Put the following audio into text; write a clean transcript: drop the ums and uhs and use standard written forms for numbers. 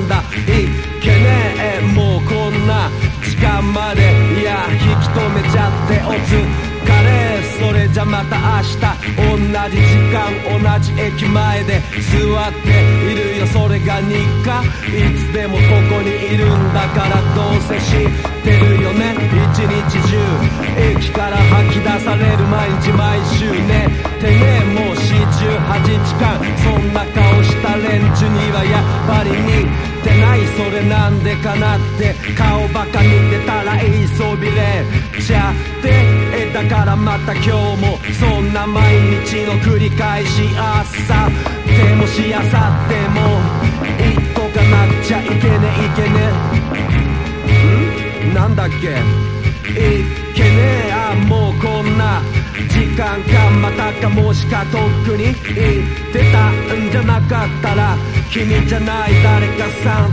なんだいけねえもうこんな時間までいや引き止めちゃってお疲れそれじゃまた明日同じ時間同じ駅前で座っているよそれが日課いつでもここにいるんだからどうせ知ってるよね一日中駅から吐き出される毎日毎週ねてねえもう48時間そんな顔した連中にはやっぱり似てないそれなんでかなって顔ばか見てたら言いそびれちゃってだからまた今日もそんな毎日の繰り返し朝でもしあさっても一個がなくちゃいけねいけねなんだっけいけねえあもうこんな時間かまたかもしかとっくに言ってたんじゃなかったら君じゃない誰かさん